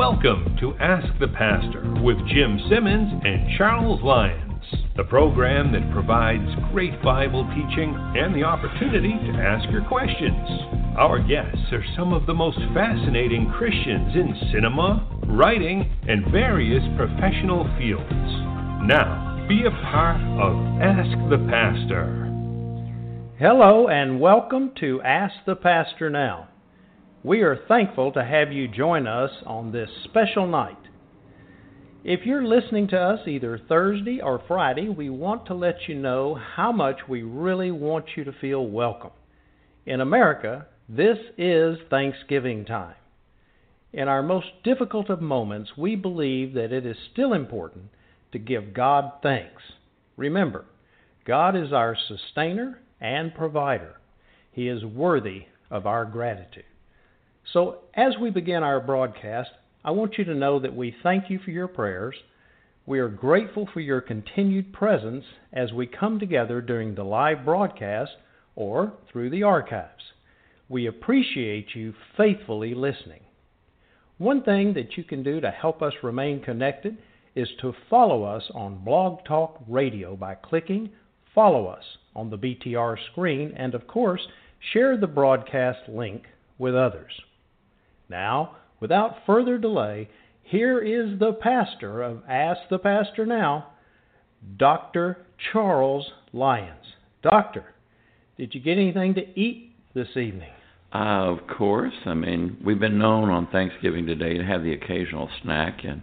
Welcome to Ask the Pastor with Jim Simmons and Charles Lyons, the program that provides great Bible teaching and the opportunity to ask your questions. Our guests are some of the most fascinating Christians in cinema, writing, and various professional fields. Now, be a part of Ask the Pastor. Hello and welcome to Ask the Pastor Now. We are thankful to have you join us on this special night. If you're listening to us either Thursday or Friday, we want to let you know how much we really want you to feel welcome. In America, this is Thanksgiving time. In our most difficult of moments, we believe that it is still important to give God thanks. Remember, God is our sustainer and provider. He is worthy of our gratitude. So as we begin our broadcast, I want you to know that we thank you for your prayers. We are grateful for your continued presence as we come together during the live broadcast or through the archives. We appreciate you faithfully listening. One thing that you can do to help us remain connected is to follow us on Blog Talk Radio by clicking Follow Us on the BTR screen and, of course, share the broadcast link with others. Now, without further delay, here is the pastor of Ask the Pastor Now, Dr. Charles Lyons. Doctor, did you get anything to eat this evening? Of course. I mean, we've been known on Thanksgiving today to have the occasional snack and,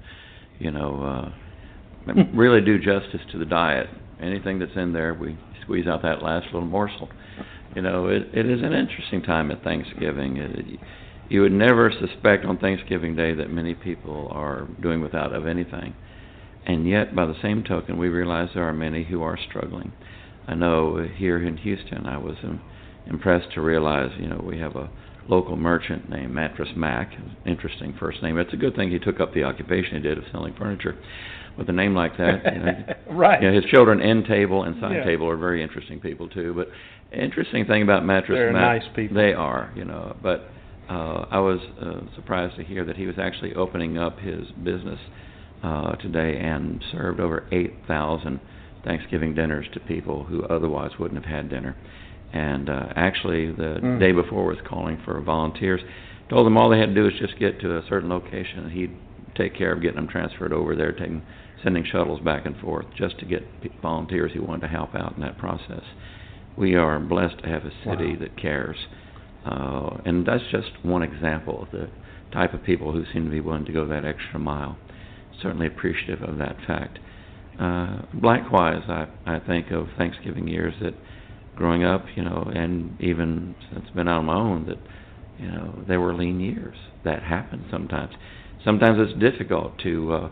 really do justice to the diet. Anything that's in there, we squeeze out that last little morsel. It is an interesting time at Thanksgiving. You would never suspect on Thanksgiving Day that many people are doing without of anything. And yet, by the same token, we realize there are many who are struggling. I know here in Houston, I was impressed to realize, we have a local merchant named Mattress Mac. Interesting first name. It's a good thing he took up the occupation he did of selling furniture. With a name like that, right. His children, End Table and Side Table, are very interesting people too. But interesting thing about Mattress They're Mac, nice people. They are, But I was surprised to hear that he was actually opening up his business today and served over 8,000 Thanksgiving dinners to people who otherwise wouldn't have had dinner. And actually, the day before was calling for volunteers. Told them all they had to do was just get to a certain location, and he'd take care of getting them transferred over there, sending shuttles back and forth just to get volunteers who wanted to help out in that process. We are blessed to have a city that cares. And that's just one example of the type of people who seem to be willing to go that extra mile. Certainly appreciative of that fact. Likewise, I think of Thanksgiving years that growing up, and even since I've been out on my own, that, there were lean years. That happened sometimes. Sometimes it's difficult to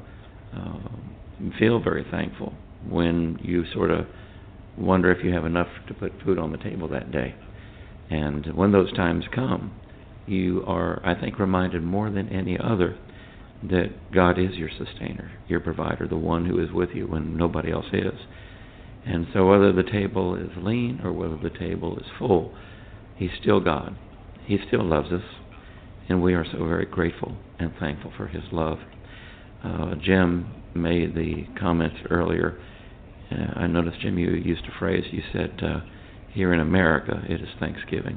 feel very thankful when you sort of wonder if you have enough to put food on the table that day. And when those times come, you are, I think, reminded more than any other that God is your sustainer, your provider, the one who is with you when nobody else is. And so whether the table is lean or whether the table is full, He's still God. He still loves us, and we are so very grateful and thankful for His love. Jim made the comments earlier. I noticed, Jim, you used a phrase. You said, here in America, it is Thanksgiving.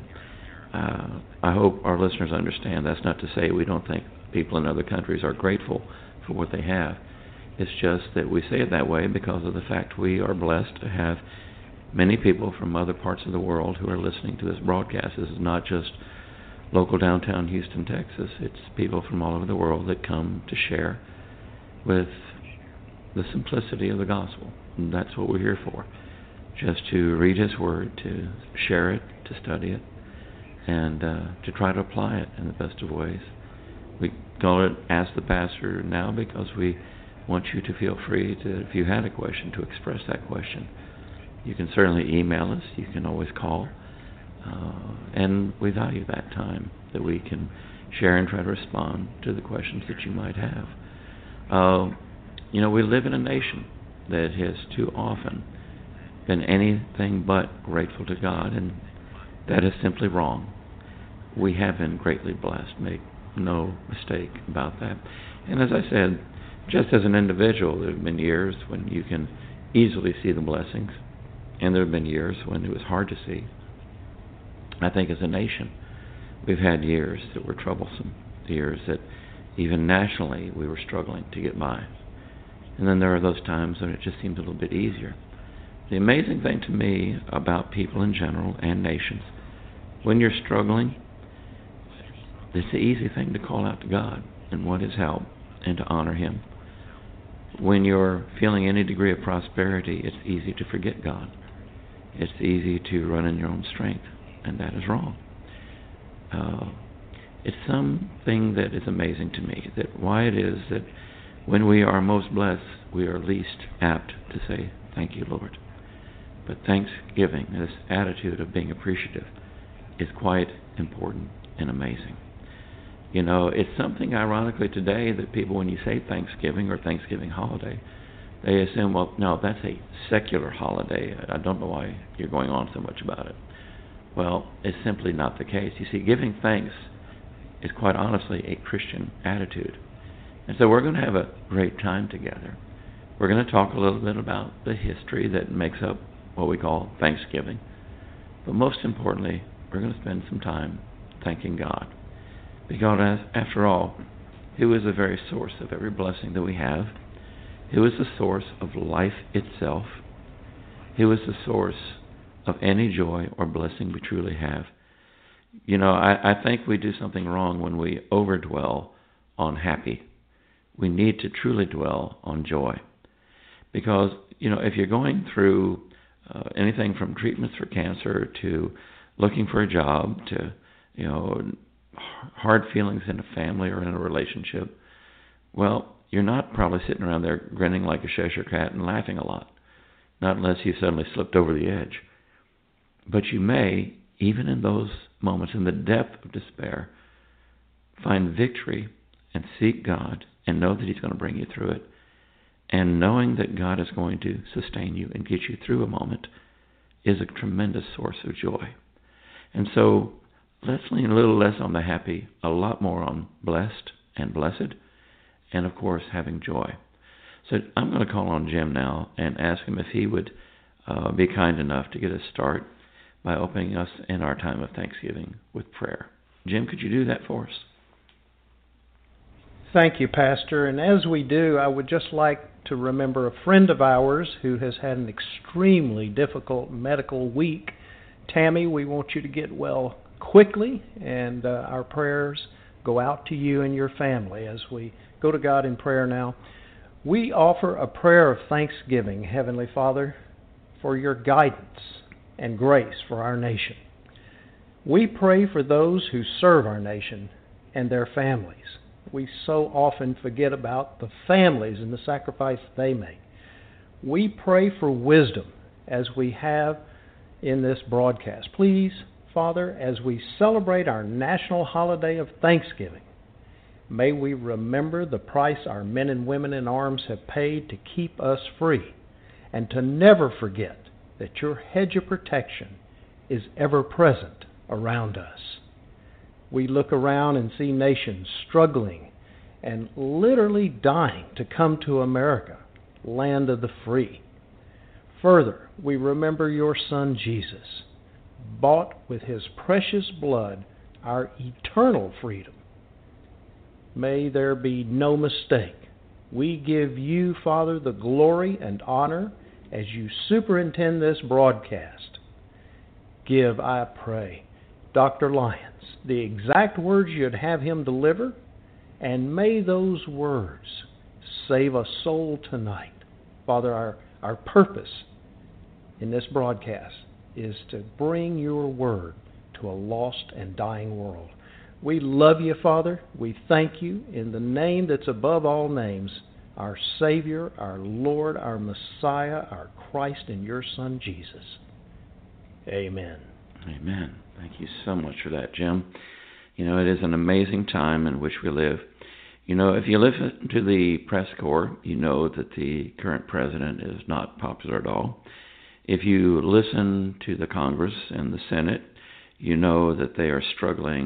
I hope our listeners understand that's not to say we don't think people in other countries are grateful for what they have. It's just that we say it that way because of the fact we are blessed to have many people from other parts of the world who are listening to this broadcast. This is not just local downtown Houston, Texas. It's people from all over the world that come to share with the simplicity of the gospel. And that's what we're here for. Just to read His Word, to share it, to study it, and to try to apply it in the best of ways. We call it Ask the Pastor now because we want you to feel free to, if you had a question, to express that question. You can certainly email us. You can always call. And we value that time that we can share and try to respond to the questions that you might have. We live in a nation that has too often been anything but grateful to God, and that is simply wrong. We have been greatly blessed. May no mistake about that. And as I said, just as an individual, there have been years when you can easily see the blessings, and there have been years when it was hard to see. I think as a nation, we've had years that were troublesome, years that even nationally we were struggling to get by. And then there are those times when it just seems a little bit easier. The amazing thing to me about people in general and nations, when you're struggling, it's the easy thing to call out to God and want His help and to honor Him. When you're feeling any degree of prosperity, it's easy to forget God. It's easy to run in your own strength, and that is wrong. It's something that is amazing to me, that why it is that when we are most blessed, we are least apt to say, thank you, Lord. But thanksgiving, this attitude of being appreciative, is quite important and amazing. You know, it's something ironically today that people, when you say Thanksgiving or Thanksgiving holiday, they assume, well, no, that's a secular holiday. I don't know why you're going on so much about it. Well, it's simply not the case. You see, giving thanks is quite honestly a Christian attitude. And so we're going to have a great time together. We're going to talk a little bit about the history that makes up what we call Thanksgiving. But most importantly, we're going to spend some time thanking God. Because after all, who is the very source of every blessing that we have? Who is the source of life itself? Who is the source of any joy or blessing we truly have? You know, I think we do something wrong when we overdwell on happy. We need to truly dwell on joy. Because, you know, if you're going through anything from treatments for cancer to looking for a job to, you know, hard feelings in a family or in a relationship, well, you're not probably sitting around there grinning like a Cheshire cat and laughing a lot. Not unless you suddenly slipped over the edge. But you may, even in those moments, in the depth of despair, find victory and seek God and know that He's going to bring you through it. And knowing that God is going to sustain you and get you through a moment is a tremendous source of joy. And so let's lean a little less on the happy, a lot more on blessed and blessed, and of course having joy. So I'm going to call on Jim now and ask him if he would be kind enough to get us started by opening us in our time of Thanksgiving with prayer. Jim, could you do that for us? Thank you, Pastor. And as we do, I would just like to remember a friend of ours who has had an extremely difficult medical week. Tammy, we want you to get well quickly, and our prayers go out to you and your family as we go to God in prayer now. We offer a prayer of thanksgiving, Heavenly Father, for your guidance and grace for our nation. We pray for those who serve our nation and their families. We so often forget about the families and the sacrifice they make. We pray for wisdom as we have in this broadcast. Please, Father, as we celebrate our national holiday of Thanksgiving, may we remember the price our men and women in arms have paid to keep us free, and to never forget that your hedge of protection is ever present around us. We look around and see nations struggling and literally dying to come to America, land of the free. Further, we remember your Son Jesus, bought with His precious blood our eternal freedom. May there be no mistake. We give you, Father, the glory and honor as you superintend this broadcast. Give, I pray, Dr. Lyons the exact words you'd have him deliver, and may those words save a soul tonight. Father, our purpose in this broadcast is to bring your word to a lost and dying world. We love you, Father. We thank you in the name that's above all names, our Savior, our Lord, our Messiah, our Christ, and your Son, Jesus. Amen. Amen. Thank you so much for that, Jim. You know, it is an amazing time in which we live. You know, if you listen to the press corps, you know that the current president is not popular at all. If you listen to the Congress and the Senate, you know that they are struggling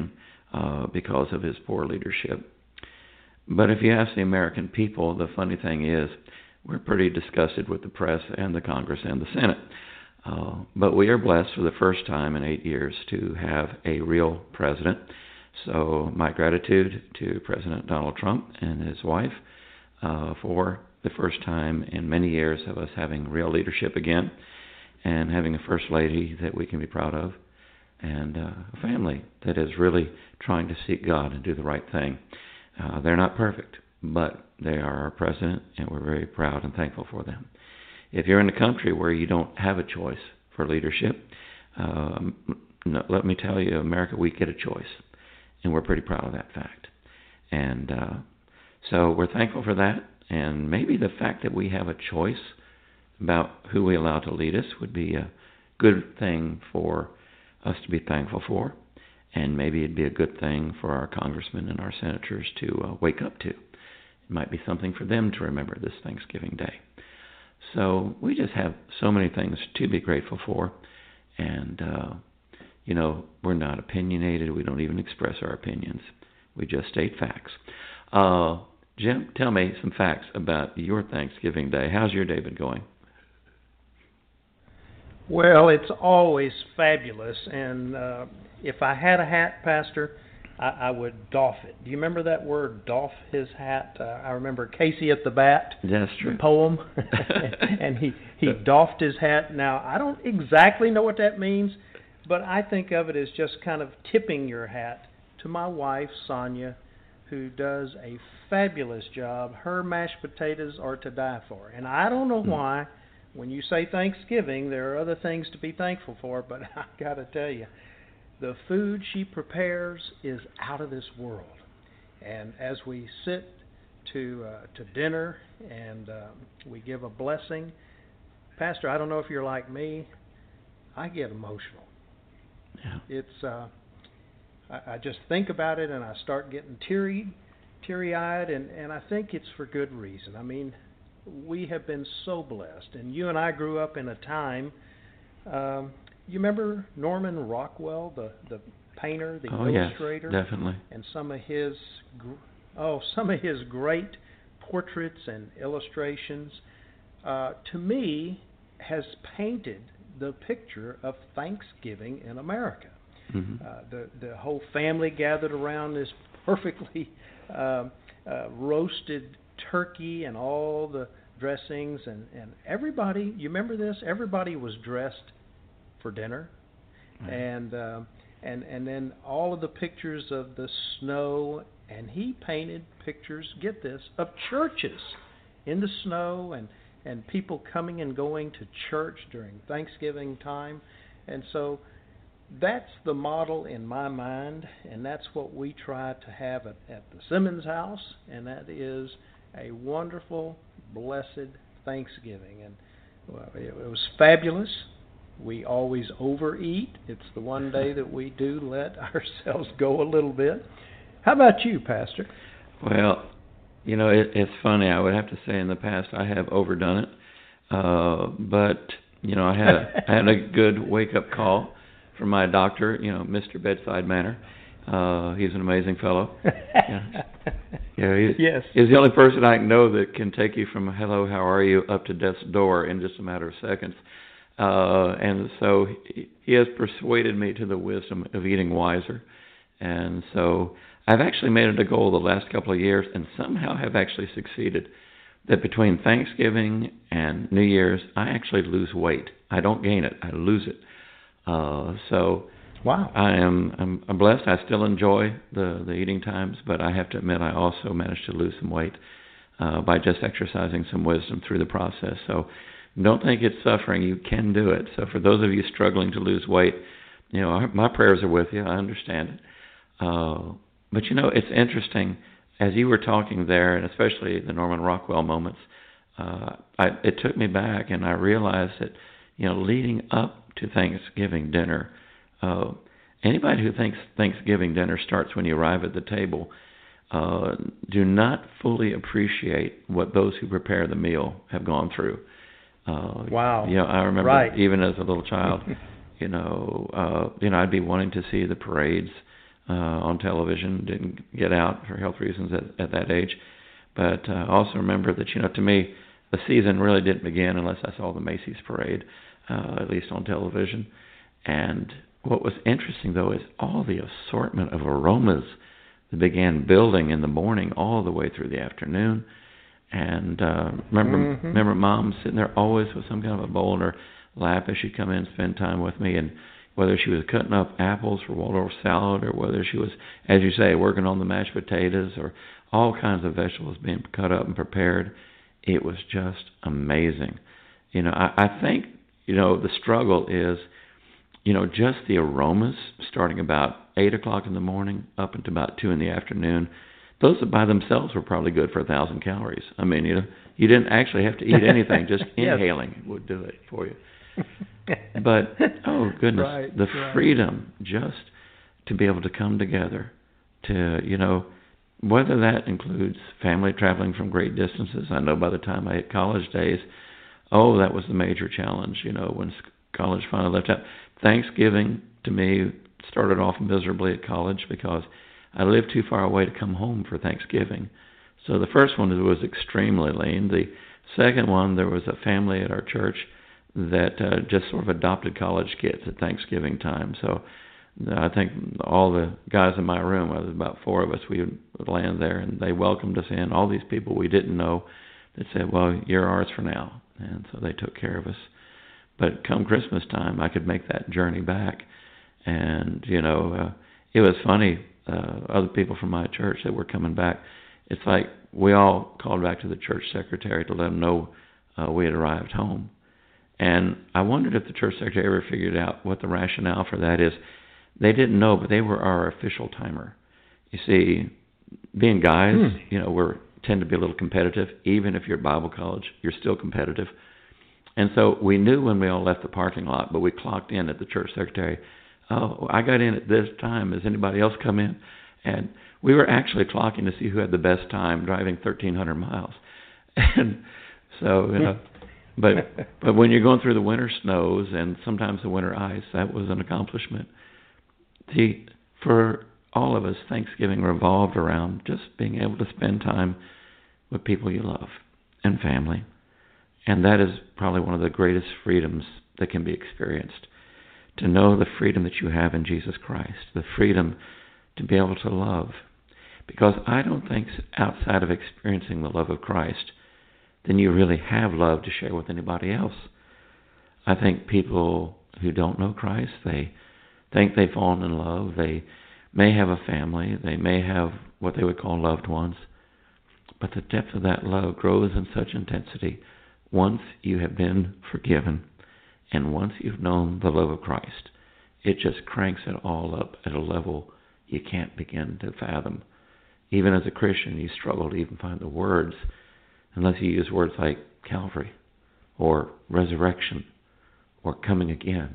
because of his poor leadership. But if you ask the American people, the funny thing is, we're pretty disgusted with the press and the Congress and the Senate. But we are blessed for the first time in 8 years to have a real president. So my gratitude to President Donald Trump and his wife for the first time in many years of us having real leadership again, and having a First Lady that we can be proud of, and a family that is really trying to seek God and do the right thing. They're not perfect, but they are our president, and we're very proud and thankful for them. If you're in a country where you don't have a choice for leadership, let me tell you, America, we get a choice, and we're pretty proud of that fact. And so we're thankful for that, and maybe the fact that we have a choice about who we allow to lead us would be a good thing for us to be thankful for, and maybe it'd be a good thing for our congressmen and our senators to wake up to. It might be something for them to remember this Thanksgiving Day. So we just have so many things to be grateful for, and we're not opinionated. We don't even express our opinions. We just state facts. Jim, tell me some facts about your Thanksgiving Day. How's your day been going? Well, it's always fabulous, and if I had a hat, Pastor, I would doff it. Do you remember that word, doff his hat? I remember Casey at the Bat, That's true. The poem, and he doffed his hat. Now, I don't exactly know what that means, but I think of it as just kind of tipping your hat to my wife, Sonia, who does a fabulous job. Her mashed potatoes are to die for, and I don't know why. When you say Thanksgiving, there are other things to be thankful for, but I got to tell you, the food she prepares is out of this world. And as we sit to dinner and we give a blessing, Pastor, I don't know if you're like me, I get emotional. Yeah. It's I just think about it and I start getting teary-eyed, and I think it's for good reason. I mean, we have been so blessed, and you and I grew up in a time. You remember Norman Rockwell, the painter, the illustrator? Yes, definitely. And some of his great portraits and illustrations, to me, has painted the picture of Thanksgiving in America. Mm-hmm. The whole family gathered around this perfectly roasted turkey and all the dressings, and everybody, you remember this? Everybody was dressed for dinner, and then all of the pictures of the snow, and he painted pictures, get this, of churches in the snow, and people coming and going to church during Thanksgiving time. And so that's the model in my mind, and that's what we try to have at the Simmons house, and that is a wonderful, blessed Thanksgiving. And well, it was fabulous. We always overeat. It's the one day that we do let ourselves go a little bit. How about you, Pastor? Well, it's funny. I would have to say in the past I have overdone it. But, I had a good wake-up call from my doctor, Mr. Bedside Manner. He's an amazing fellow. Yes. He's the only person I know that can take you from hello, how are you, up to death's door in just a matter of seconds. And so he has persuaded me to the wisdom of eating wiser. And so I've actually made it a goal the last couple of years, and somehow have actually succeeded, that between Thanksgiving and New Year's, I actually lose weight. I don't gain it, I lose it. Wow. I'm blessed. I still enjoy the eating times, but I have to admit I also managed to lose some weight by just exercising some wisdom through the process. So don't think it's suffering. You can do it. So for those of you struggling to lose weight, my prayers are with you. I understand it. But it's interesting, as you were talking there, and especially the Norman Rockwell moments, it took me back, and I realized that, leading up to Thanksgiving dinner, anybody who thinks Thanksgiving dinner starts when you arrive at the table do not fully appreciate what those who prepare the meal have gone through. Wow. I remember right. even as a little child, I'd be wanting to see the parades on television. Didn't get out for health reasons at that age. But I also remember that, to me, the season really didn't begin unless I saw the Macy's parade, at least on television. And what was interesting, though, is all the assortment of aromas that began building in the morning all the way through the afternoon. And remember Mom sitting there always with some kind of a bowl in her lap as she'd come in and spend time with me, and whether she was cutting up apples for Waldorf salad or whether she was, as you say, working on the mashed potatoes or all kinds of vegetables being cut up and prepared, it was just amazing. I think, the struggle is, just the aromas starting about 8 o'clock in the morning up until about 2 in the afternoon. Those by themselves were probably good for 1,000 calories. I mean, you didn't actually have to eat anything; just inhaling would do it for you. But oh goodness, the freedom just to be able to come together, to whether that includes family traveling from great distances. I know by the time I hit college days, that was the major challenge. When college finally left out, Thanksgiving to me started off miserably at college because I lived too far away to come home for Thanksgiving. So the first one was extremely lean. The second one, there was a family at our church that just sort of adopted college kids at Thanksgiving time. So I think all the guys in my room, there was about 4 of us, we would land there, and they welcomed us in. All these people we didn't know that said, well, you're ours for now. And so they took care of us. But come Christmas time, I could make that journey back. And, it was funny. Other people from my church that were coming back, it's like we all called back to the church secretary to let them know we had arrived home. And I wondered if the church secretary ever figured out what the rationale for that is. They didn't know, but they were our official timer. You see, being guys, we tend to be a little competitive. Even if you're at Bible college, you're still competitive. And so we knew when we all left the parking lot, but we clocked in at the church secretary. Oh, I got in at this time. Has anybody else come in? And we were actually clocking to see who had the best time driving 1,300 miles. And so, but when you're going through the winter snows and sometimes the winter ice, that was an accomplishment. See, for all of us, Thanksgiving revolved around just being able to spend time with people you love and family. And that is probably one of the greatest freedoms that can be experienced. To know the freedom that you have in Jesus Christ, the freedom to be able to love. Because I don't think outside of experiencing the love of Christ, then you really have love to share with anybody else. I think people who don't know Christ, they think they've fallen in love. They may have a family. They may have what they would call loved ones. But the depth of that love grows in such intensity once you have been forgiven. And once you've known the love of Christ, it just cranks it all up at a level you can't begin to fathom. Even as a Christian, you struggle to even find the words, unless you use words like Calvary, or resurrection, or coming again.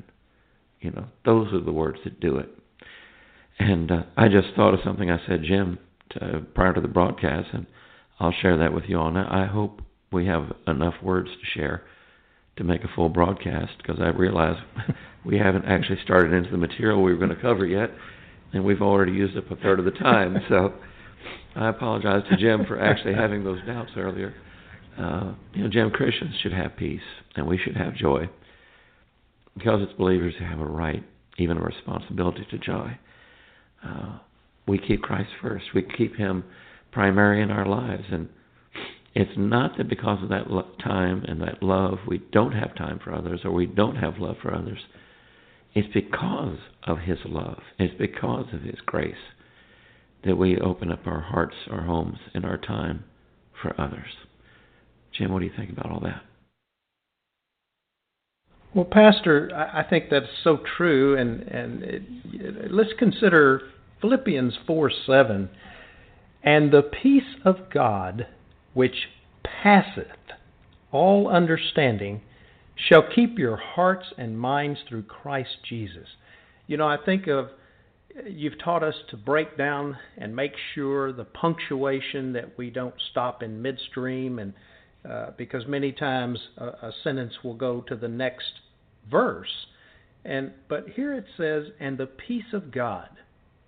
Those are the words that do it. And I just thought of something I said, Jim, prior to the broadcast, and I'll share that with you all. Now, I hope we have enough words to share to make a full broadcast, because I realize we haven't actually started into the material we were going to cover yet, and we've already used up a third of the time. So I apologize to Jim for actually having those doubts earlier. Jim, Christians should have peace, and we should have joy, because it's believers who have a right, even a responsibility to joy. We keep Christ first. We keep Him primary in our lives, and it's not that because of that time and that love we don't have time for others or we don't have love for others. It's because of His love. It's because of His grace that we open up our hearts, our homes, and our time for others. Jim, what do you think about all that? Well, Pastor, I think that's so true, and let's consider Philippians 4:7. And the peace of God, which passeth all understanding, shall keep your hearts and minds through Christ Jesus. I think of, you've taught us to break down and make sure the punctuation, that we don't stop in midstream, and because many times a sentence will go to the next verse. But here it says, and the peace of God,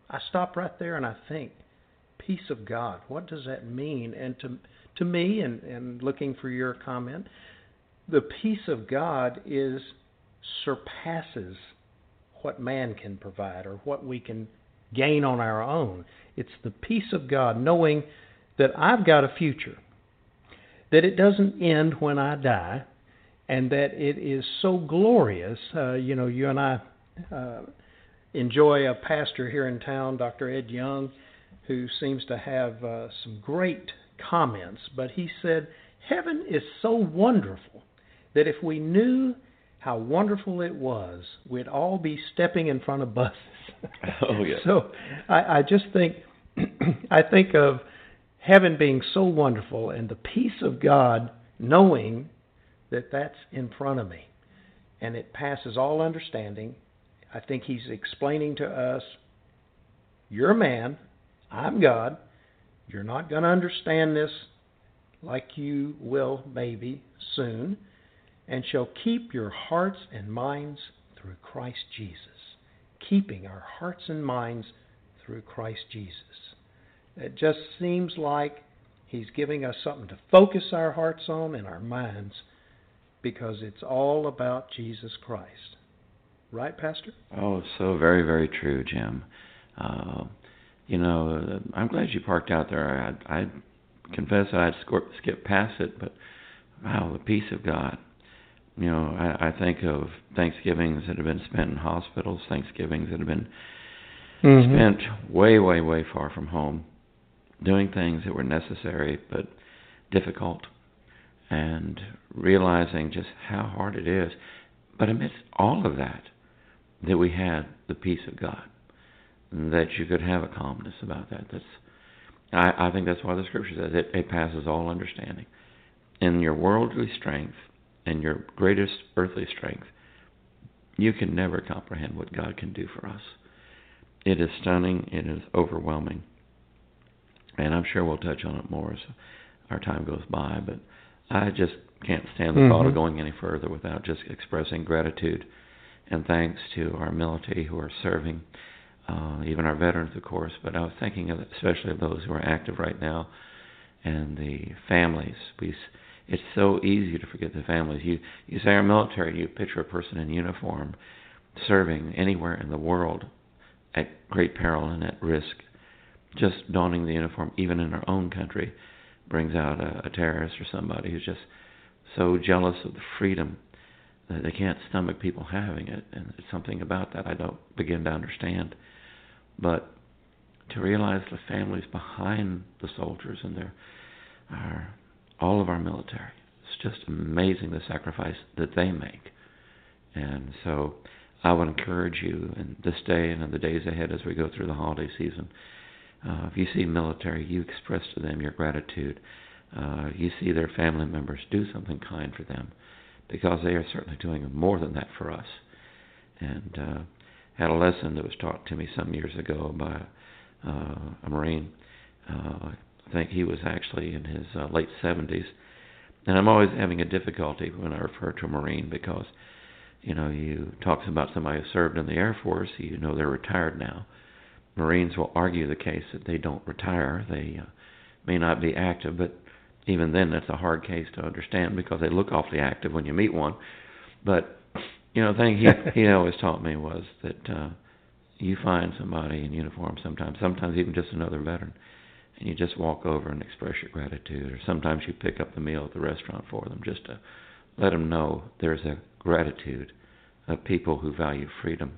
I stop right there and I think, peace of God, what does that mean? And to me, and looking for your comment, the peace of God surpasses what man can provide or what we can gain on our own. It's the peace of God, knowing that I've got a future, that it doesn't end when I die, and that it is so glorious. You and I enjoy a pastor here in town, Dr. Ed Young, who seems to have some great comments, but he said, heaven is so wonderful that if we knew how wonderful it was, we'd all be stepping in front of buses. Oh, yeah. So I just think, I think of heaven being so wonderful and the peace of God knowing that that's in front of me. And it passes all understanding. I think he's explaining to us, you're a man, I'm God. You're not going to understand this like you will maybe soon, and shall keep your hearts and minds through Christ Jesus. Keeping our hearts and minds through Christ Jesus. It just seems like he's giving us something to focus our hearts on and our minds, because it's all about Jesus Christ. Right, Pastor? Oh, so very, very true, Jim. I'm glad you parked out there. I confess I'd skipped past it, but wow, the peace of God. I think of Thanksgivings that have been spent in hospitals, Thanksgivings that have been spent way, way, way far from home, doing things that were necessary but difficult, and realizing just how hard it is. But amidst all of that we had the peace of God, and that you could have a calmness about that. I think that's why the Scripture says it passes all understanding. In your worldly strength and your greatest earthly strength, you can never comprehend what God can do for us. It is stunning. It is overwhelming. And I'm sure we'll touch on it more as our time goes by, but I just can't stand the thought of going any further without just expressing gratitude and thanks to our military who are serving, even our veterans, of course, but I was thinking especially of those who are active right now and the families. It's so easy to forget the families. You say our military, you picture a person in uniform serving anywhere in the world at great peril and at risk. Just donning the uniform, even in our own country, brings out a terrorist or somebody who's just so jealous of the freedom that they can't stomach people having it. And it's something about that I don't begin to understand. But to realize the families behind the soldiers and all of our military, it's just amazing the sacrifice that they make. And so I would encourage you in this day and in the days ahead as we go through the holiday season, if you see military, you express to them your gratitude. You see their family members, do something kind for them, because they are certainly doing more than that for us. And had a lesson that was taught to me some years ago by a Marine. I think he was actually in his late 70s. And I'm always having a difficulty when I refer to a Marine, because, you talk about somebody who served in the Air Force, they're retired now. Marines will argue the case that they don't retire. They may not be active, but even then that's a hard case to understand, because they look awfully active when you meet one. But, the thing he always taught me was that you find somebody in uniform sometimes even just another veteran, and you just walk over and express your gratitude, or sometimes you pick up the meal at the restaurant for them just to let them know there's a gratitude of people who value freedom.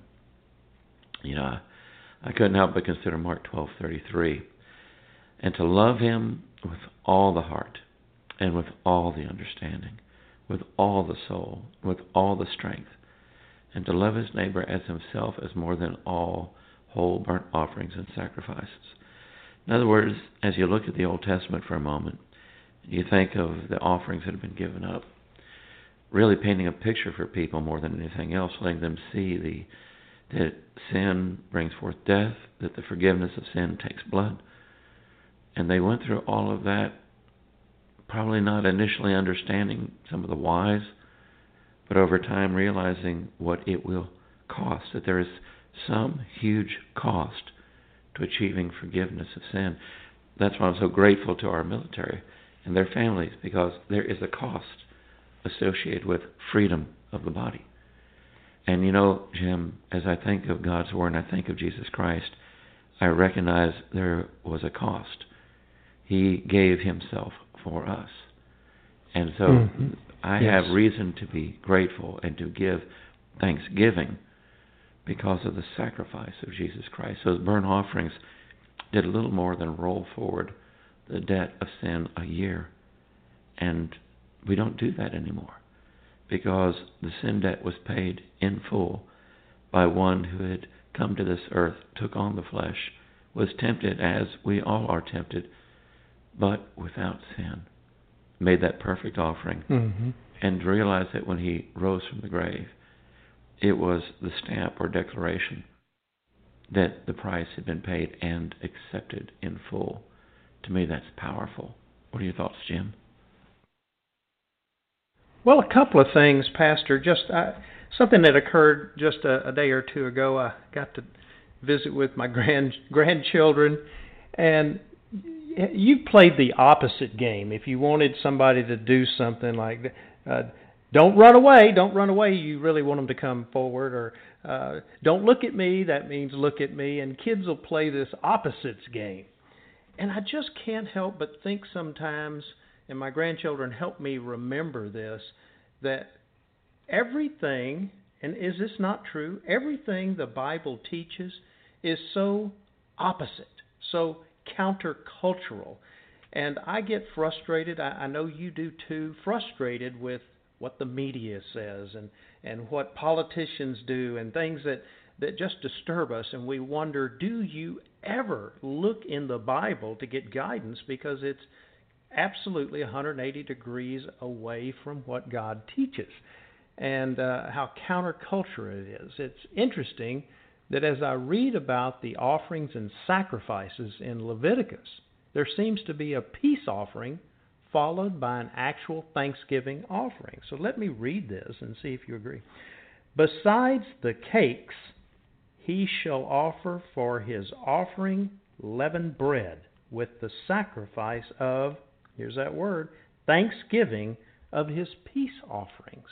I couldn't help but consider Mark 12:33, and to love him with all the heart and with all the understanding, with all the soul, with all the strength, and to love his neighbor as himself as more than all whole burnt offerings and sacrifices. In other words, as you look at the Old Testament for a moment, you think of the offerings that have been given up, really painting a picture for people more than anything else, letting them see that sin brings forth death, that the forgiveness of sin takes blood. And they went through all of that, probably not initially understanding some of the whys, but over time realizing what it will cost, that there is some huge cost to achieving forgiveness of sin. That's why I'm so grateful to our military and their families, because there is a cost associated with freedom of the body. And you know, Jim, as I think of God's Word and I think of Jesus Christ, I recognize there was a cost. He gave himself for us. And so I have reason to be grateful and to give thanksgiving because of the sacrifice of Jesus Christ. Those burnt offerings did a little more than roll forward the debt of sin a year. And we don't do that anymore, because the sin debt was paid in full by one who had come to this earth, took on the flesh, was tempted as we all are tempted, but without sin. Made that perfect offering, and realized that when he rose from the grave, it was the stamp or declaration that the price had been paid and accepted in full. To me, that's powerful. What are your thoughts, Jim? Well, a couple of things, Pastor. Just something that occurred just a day or two ago. I got to visit with my grandchildren, and you played the opposite game. If you wanted somebody to do something like that, don't run away, you really want them to come forward, or don't look at me, that means look at me, and kids will play this opposites game. And I just can't help but think sometimes, and my grandchildren help me remember this, that everything, and is this not true, everything the Bible teaches is so opposite, so countercultural. And I get frustrated, I know you do too, frustrated with what the media says and what politicians do and things that just disturb us. And we wonder, do you ever look in the Bible to get guidance? Because it's absolutely 180 degrees away from what God teaches and how counterculture it is. It's interesting that as I read about the offerings and sacrifices in Leviticus, there seems to be a peace offering followed by an actual thanksgiving offering. So let me read this and see if you agree. Besides the cakes, he shall offer for his offering leavened bread with the sacrifice of, here's that word, thanksgiving of his peace offerings.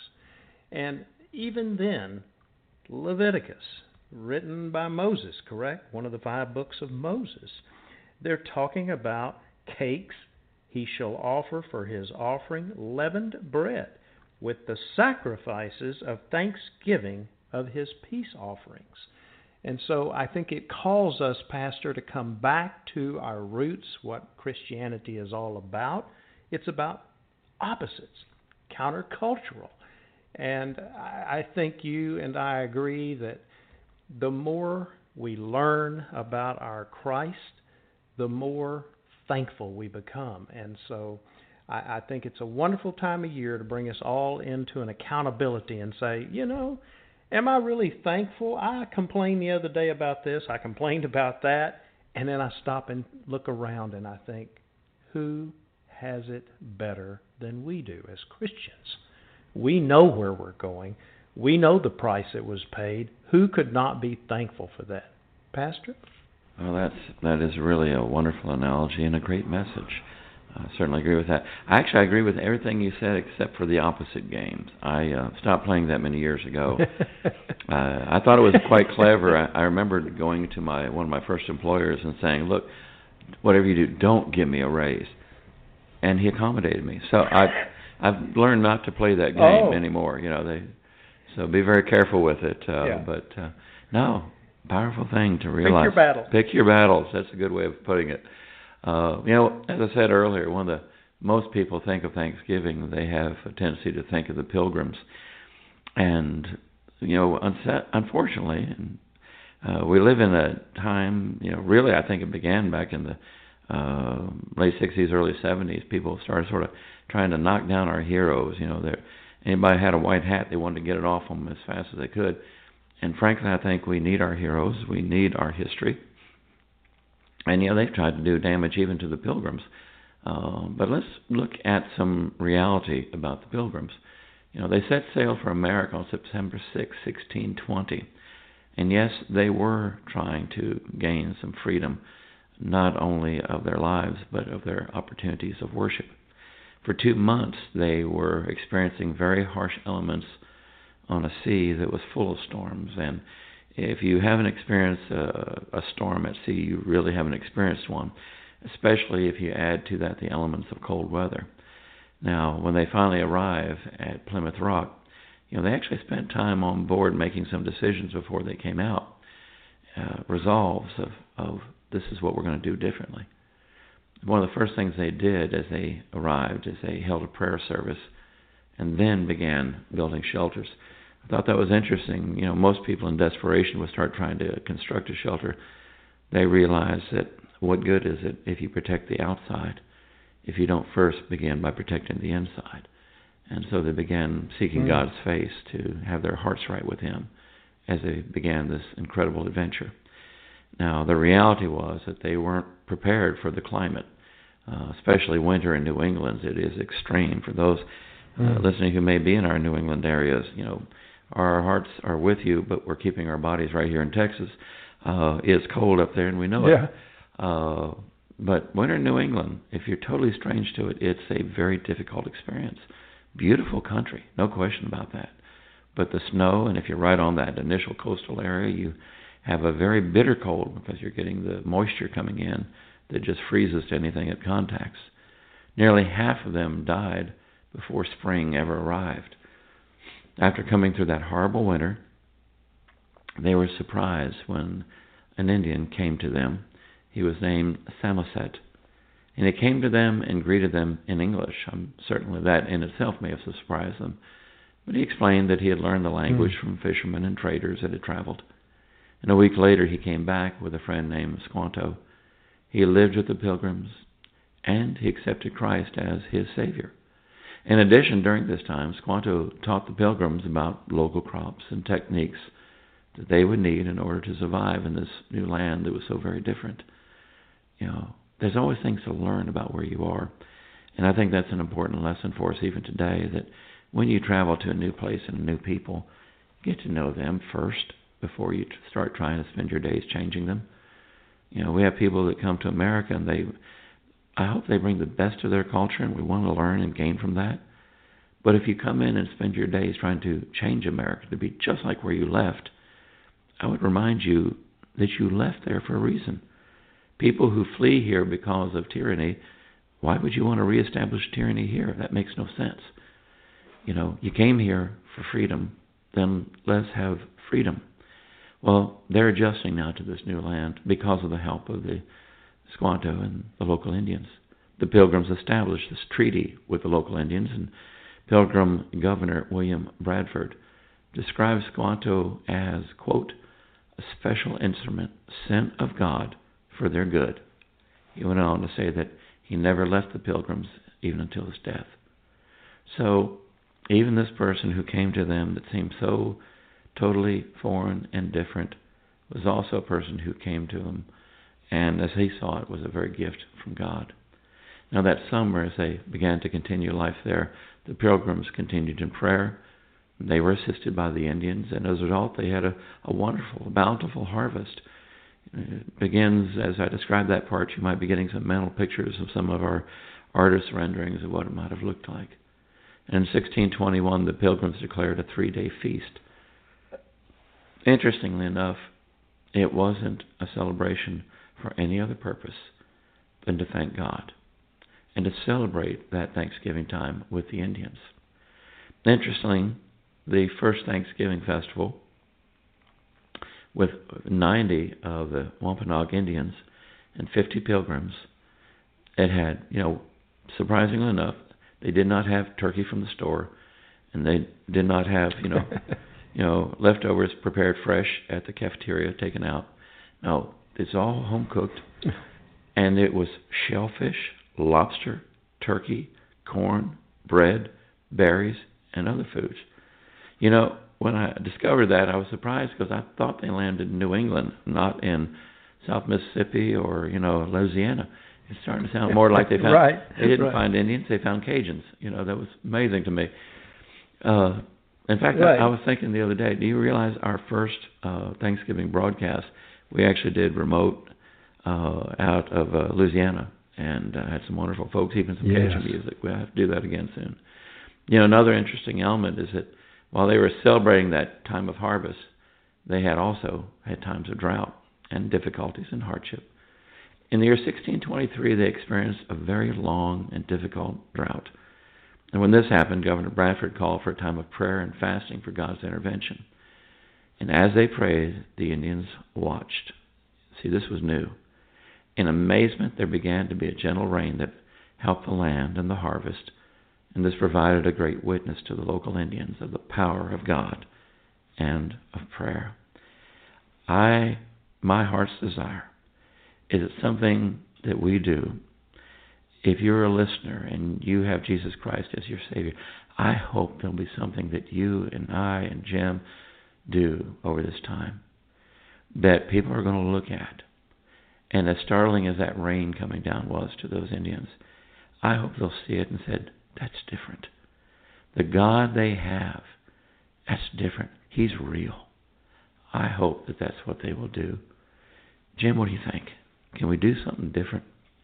And even then, Leviticus, written by Moses, correct? One of the 5 books of Moses. They're talking about cakes. He shall offer for his offering leavened bread with the sacrifices of thanksgiving of his peace offerings. And so I think it calls us, Pastor, to come back to our roots, what Christianity is all about. It's about opposites, countercultural. And I think you and I agree that the more we learn about our Christ, the more thankful we become. And so I think it's a wonderful time of year to bring us all into an accountability and say, you know, am I really thankful? I complained the other day about this. I complained about that. And then I stop and look around and I think, who has it better than we do as Christians? We know where we're going. We know the price that was paid. Who could not be thankful for that? Pastor? Well, that is really a wonderful analogy and a great message. I certainly agree with that. I agree with everything you said except for the opposite games. I stopped playing that many years ago. I thought it was quite clever. I remember going to one of my first employers and saying, look, whatever you do, don't give me a raise. And he accommodated me. So I've learned not to play that game anymore. You know, so be very careful with it. But no, powerful thing to realize. Pick your battles. Pick your battles. That's a good way of putting it. You know, as I said earlier, most people think of Thanksgiving, they have a tendency to think of the Pilgrims. And, you know, unfortunately, we live in a time, you know, really I think it began back in the late 60s, early 70s. People started sort of trying to knock down our heroes. You know, anybody had a white hat, they wanted to get it off them as fast as they could. And frankly, I think we need our heroes. We need our history. And, you know, they've tried to do damage even to the Pilgrims. But let's look at some reality about the Pilgrims. You know, they set sail for America on September 6, 1620. And yes, they were trying to gain some freedom, not only of their lives, but of their opportunities of worship. For 2 months, they were experiencing very harsh elements on a sea that was full of storms. And if you haven't experienced a storm at sea, you really haven't experienced one, especially if you add to that the elements of cold weather. Now, when they finally arrive at Plymouth Rock, they actually spent time on board making some decisions before they came out, resolves of this is what we're going to do differently. One of the first things they did as they arrived is they held a prayer service and then began building shelters. I thought that was interesting. Most people in desperation would start trying to construct a shelter. They realized that what good is it if you protect the outside if you don't first begin by protecting the inside? And so they began seeking God's face to have their hearts right with Him as they began this incredible adventure. Now, the reality was that they weren't prepared for the climate, especially winter in New England. It is extreme. For those listening who may be in our New England areas, our hearts are with you, but we're keeping our bodies right here in Texas. It's cold up there, and we know it. But winter in New England, if you're totally strange to it, it's a very difficult experience. Beautiful country, no question about that. But the snow, and if you're right on that initial coastal area, you have a very bitter cold because you're getting the moisture coming in that just freezes to anything it contacts. Nearly half of them died before spring ever arrived. After coming through that horrible winter, they were surprised when an Indian came to them. He was named Samoset. And he came to them and greeted them in English. Certainly that in itself may have surprised them. But he explained that he had learned the language from fishermen and traders that had traveled. And a week later he came back with a friend named Squanto. He lived with the Pilgrims, and he accepted Christ as his Savior. In addition, during this time, Squanto taught the Pilgrims about local crops and techniques that they would need in order to survive in this new land that was so very different. There's always things to learn about where you are. And I think that's an important lesson for us even today, that when you travel to a new place and a new people, get to know them first before you start trying to spend your days changing them. We have people that come to America and I hope they bring the best of their culture, and we want to learn and gain from that. But if you come in and spend your days trying to change America to be just like where you left, I would remind you that you left there for a reason. People who flee here because of tyranny, why would you want to reestablish tyranny here? That makes no sense. You came here for freedom, then let's have freedom. Well, they're adjusting now to this new land because of the help of the Squanto and the local Indians. The Pilgrims established this treaty with the local Indians, and Pilgrim Governor William Bradford describes Squanto as, quote, a special instrument sent of God for their good. He went on to say that he never left the Pilgrims even until his death. So even this person who came to them that seemed so totally foreign and different was also a person who came to them, and as he saw it, was a very gift from God. Now that summer, as they began to continue life there, the Pilgrims continued in prayer. They were assisted by the Indians, and as a result, they had a wonderful, bountiful harvest. It begins, as I describe that part, you might be getting some mental pictures of some of our artists' renderings of what it might have looked like. And in 1621, the Pilgrims declared a 3-day feast. Interestingly enough, it wasn't a celebration for any other purpose than to thank God and to celebrate that Thanksgiving time with the Indians. Interestingly, the first Thanksgiving festival with 90 of the Wampanoag Indians and 50 Pilgrims, it had, surprisingly enough, they did not have turkey from the store, and they did not have, leftovers prepared fresh at the cafeteria taken out. No, it's all home cooked, and it was shellfish, lobster, turkey, corn, bread, berries, and other foods. When I discovered that, I was surprised because I thought they landed in New England, not in South Mississippi or, Louisiana. It's starting to sound more like they found, they didn't find Indians, they found Cajuns. That was amazing to me. In fact, Right. I was thinking the other day, do you realize our first Thanksgiving broadcast, we actually did remote out of Louisiana, and had some wonderful folks, even some Yes. Cajun music. We'll have to do that again soon. You know, another interesting element is that while they were celebrating that time of harvest, they had also had times of drought and difficulties and hardship. In the year 1623, they experienced a very long and difficult drought. And when this happened, Governor Bradford called for a time of prayer and fasting for God's intervention. And as they prayed, the Indians watched. See, this was new. In amazement, there began to be a gentle rain that helped the land and the harvest, and this provided a great witness to the local Indians of the power of God and of prayer. My heart's desire is it something that we do. If you're a listener and you have Jesus Christ as your Savior, I hope there'll be something that you and I and Jim do over this time that people are going to look at. And as startling as that rain coming down was to those Indians, I hope they'll see it and said, that's different. The God they have, that's different. He's real. I hope that that's what they will do. Jim, what do you think? Can we do something different?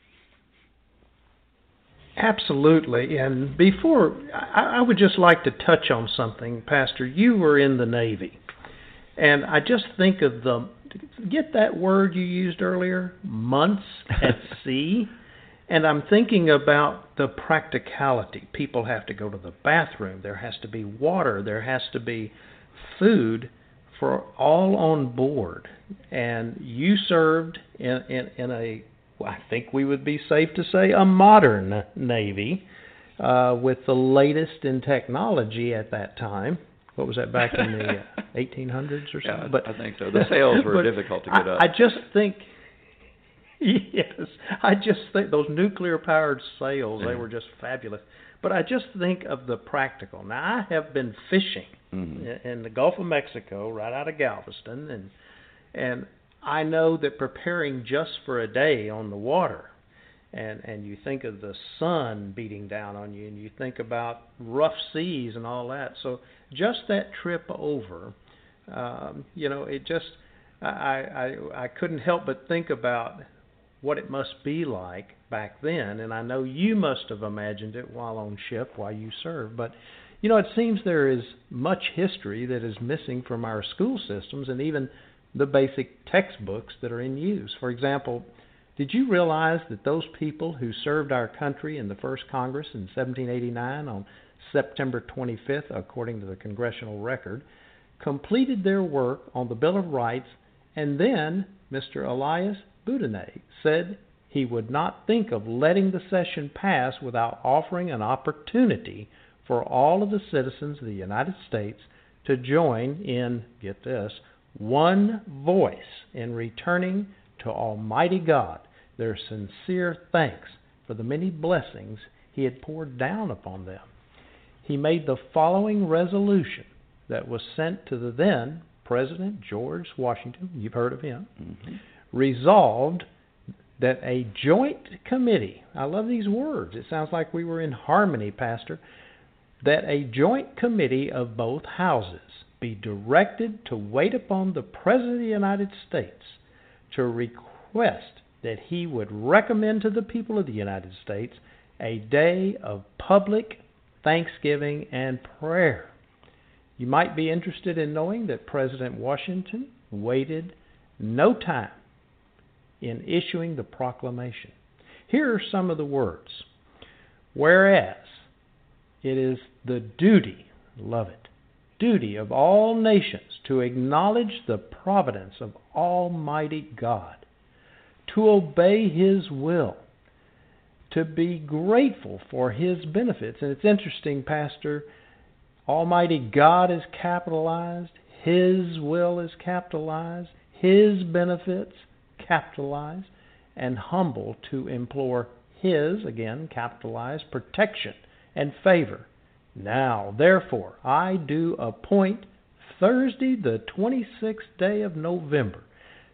Absolutely. And before, I would just like to touch on something, Pastor. You were in the Navy. And I just think of get that word you used earlier, months at sea. And I'm thinking about the practicality. People have to go to the bathroom. There has to be water. There has to be food for all on board. And you served in a, I think we would be safe to say, a modern Navy with the latest in technology at that time. What was that, back in the 1800s or something? Yeah, I think so. The sails were difficult to get up. I just think, yes, I just think those nuclear-powered sails, they were just fabulous. But I just think of the practical. Now, I have been fishing in the Gulf of Mexico, right out of Galveston, and I know that preparing just for a day on the water, and you think of the sun beating down on you, and you think about rough seas and all that. So just that trip over, it just, I couldn't help but think about what it must be like back then. And I know you must have imagined it while on ship, while you served. But, it seems there is much history that is missing from our school systems and even the basic textbooks that are in use. For example, did you realize that those people who served our country in the first Congress in 1789 on September 25th, according to the Congressional Record, completed their work on the Bill of Rights, and then Mr. Elias Boudinot said he would not think of letting the session pass without offering an opportunity for all of the citizens of the United States to join in, get this, one voice in returning to Almighty God their sincere thanks for the many blessings He had poured down upon them. He made the following resolution that was sent to the then President George Washington, you've heard of him, resolved that a joint committee, I love these words, it sounds like we were in harmony, Pastor, that a joint committee of both houses be directed to wait upon the President of the United States to request that he would recommend to the people of the United States a day of public thanksgiving and prayer. You might be interested in knowing that President Washington waited no time in issuing the proclamation. Here are some of the words. Whereas it is the duty, love it, duty of all nations to acknowledge the providence of Almighty God, to obey His will, to be grateful for His benefits. And it's interesting, Pastor, Almighty God is capitalized, His will is capitalized, His benefits capitalized, and humble to implore His, again capitalized, protection and favor. Now, therefore, I do appoint Thursday, the 26th day of November,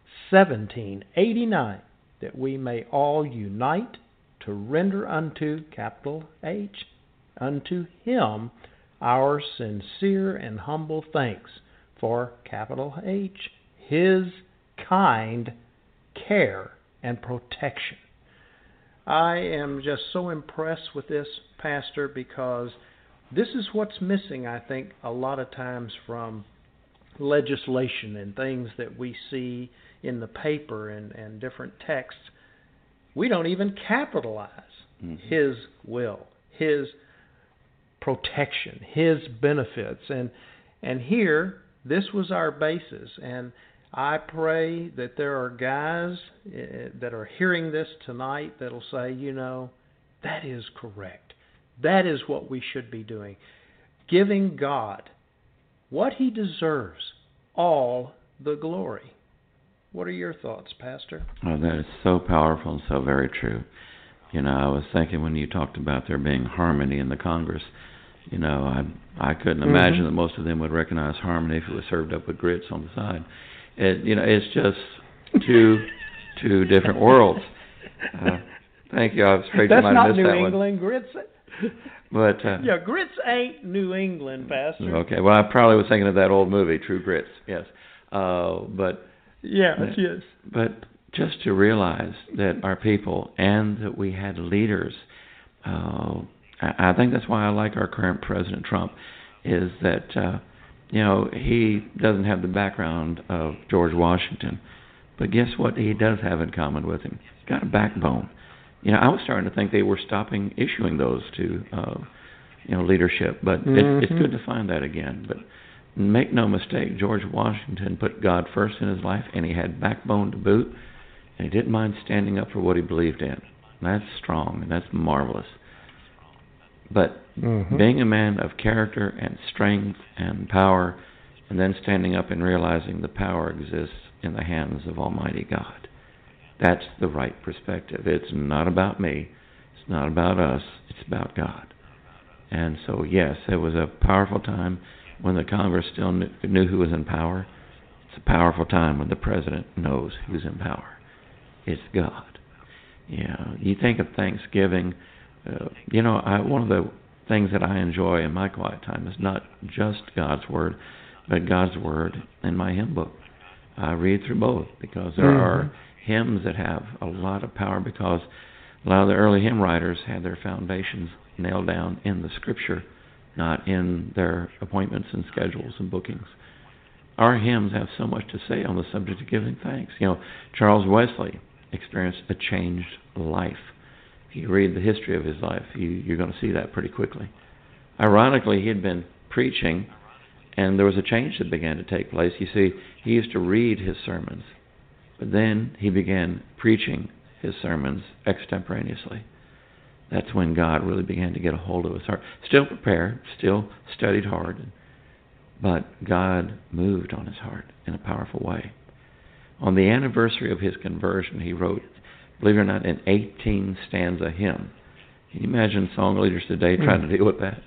1789, that we may all unite to render unto, capital H, unto Him our sincere and humble thanks for, capital H, His kind care and protection. I am just so impressed with this, Pastor, because this is what's missing, I think, a lot of times from legislation and things that we see in the paper and different texts. We don't even capitalize His will, His protection, His benefits. And here, this was our basis. And I pray that there are guys that are hearing this tonight that'll say, that is correct. That is what we should be doing. Giving God what He deserves, all the glory. What are your thoughts, Pastor? Oh, that is so powerful and so very true. I was thinking when you talked about there being harmony in the Congress, I couldn't imagine that most of them would recognize harmony if it was served up with grits on the side. It's just two different worlds. Thank you. I was afraid you might have missed that one. That's not New England grits. But grits ain't New England, Pastor. Okay. Well, I probably was thinking of that old movie, True Grits. Yes. But yes. But just to realize that our people and that we had leaders, I think that's why I like our current President Trump, is that he doesn't have the background of George Washington, but guess what he does have in common with him? He's got a backbone. I was starting to think they were stopping issuing those to leadership, but it's good to find that again. But make no mistake, George Washington put God first in his life, and he had backbone to boot, and he didn't mind standing up for what he believed in. That's strong, and that's marvelous. But being a man of character and strength and power, and then standing up and realizing the power exists in the hands of Almighty God, that's the right perspective. It's not about me. It's not about us. It's about God. And so, yes, it was a powerful time when the Congress still knew who was in power. It's a powerful time when the President knows who's in power. It's God. You think of Thanksgiving. One of the things that I enjoy in my quiet time is not just God's Word, but God's Word in my hymn book. I read through both because there are hymns that have a lot of power, because a lot of the early hymn writers had their foundations nailed down in the Scripture, not in their appointments and schedules and bookings. Our hymns have so much to say on the subject of giving thanks. Charles Wesley experienced a changed life. If you read the history of his life, you're going to see that pretty quickly. Ironically, he had been preaching, and there was a change that began to take place. You see, he used to read his sermons, but then he began preaching his sermons extemporaneously. That's when God really began to get a hold of his heart. Still prepared, still studied hard, but God moved on his heart in a powerful way. On the anniversary of his conversion, he wrote, believe it or not, an 18-stanza hymn. Can you imagine song leaders today trying to deal with that?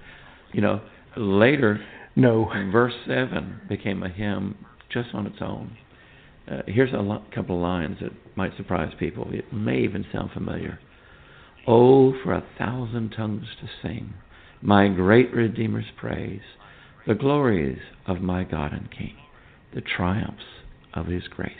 Later, verse 7 became a hymn just on its own. Here's a couple of lines that might surprise people. It may even sound familiar. Oh, for 1,000 tongues to sing my great Redeemer's praise, the glories of my God and King, the triumphs of His grace.